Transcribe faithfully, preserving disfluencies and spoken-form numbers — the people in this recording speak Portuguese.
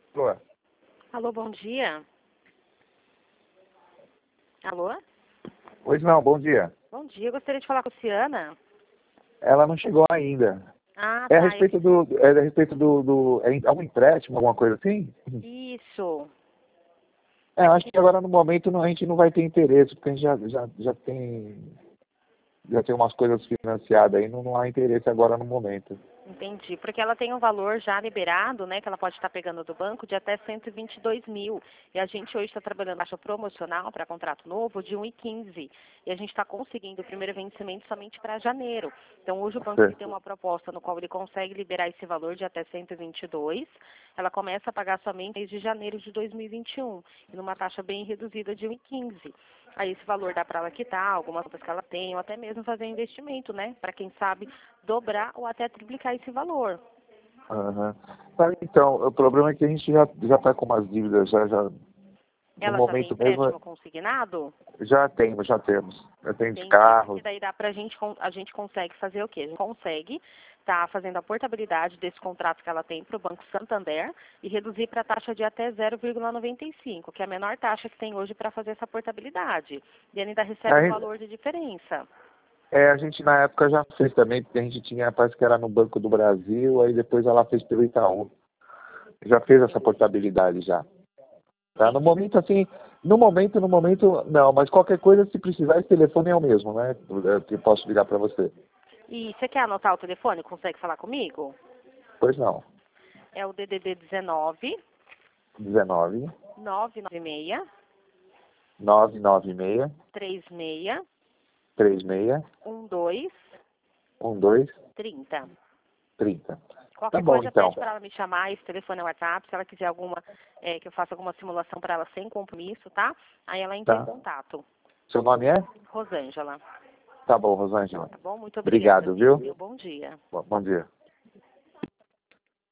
Alô? Alô, bom dia. Alô? Pois não, bom dia. Bom dia, eu gostaria de falar com a Luciana. Ela não chegou ainda. Ah, É a tá. respeito do. É a respeito do. do é algum empréstimo, alguma coisa assim? Isso. É, eu acho que agora no momento não, a gente não vai ter interesse, porque a gente já, já, já tem. Já tem umas coisas financiadas aí, não, não há interesse agora no momento. Entendi. Porque ela tem um valor já liberado, né, que ela pode estar pegando do banco de até cento e vinte e dois mil. E a gente hoje está trabalhando taxa promocional para contrato novo de um e quinze. E a gente está conseguindo o primeiro vencimento somente para janeiro. Então hoje o banco ele tem uma proposta no qual ele consegue liberar esse valor de até cento e vinte e dois. Ela começa a pagar somente desde janeiro de dois mil e vinte e um, e numa taxa bem reduzida de um e quinze. Aí esse valor dá para ela quitar algumas contas que ela tem, ou até mesmo fazer um investimento, né? Para quem sabe dobrar ou até triplicar esse valor. Uhum. Mas, então, o problema é que a gente já já está com umas dívidas, já, já no Ela já tem momento mesmo, empréstimo consignado? já temos, já temos. Eu tenho de Entendi, carro. porque daí dá pra gente, a gente consegue fazer o quê? A gente consegue estar fazendo a portabilidade desse contrato que ela tem para o Banco Santander e reduzir para a taxa de até zero vírgula noventa e cinco, que é a menor taxa que tem hoje para fazer essa portabilidade. E ainda recebe Aí, um valor de diferença. é, a gente na época já fez também, porque a gente tinha, parece que era no Banco do Brasil, aí depois ela fez pelo Itaú. Já fez essa portabilidade já. Tá? No momento, assim, no momento, no momento, não, mas qualquer coisa, se precisar, esse telefone é o mesmo, né? Que eu posso ligar para você. E você quer anotar o telefone? Consegue falar comigo? Pois não. É o D D D dezenove, dezenove, nove nove seis, nove nove seis, três seis, três seis, um dois, um dois, trinta. trinta. Tá Qualquer bom, coisa então. pede para ela me chamar, esse telefone é o WhatsApp, se ela quiser alguma, é, que eu faça alguma simulação para ela sem compromisso, tá? Aí ela entra em Tá. contato. Seu nome é? Rosângela. Tá bom, Rosângela. Tá bom? Muito obrigada, Obrigado, viu? viu? Bom dia. Bom, bom dia.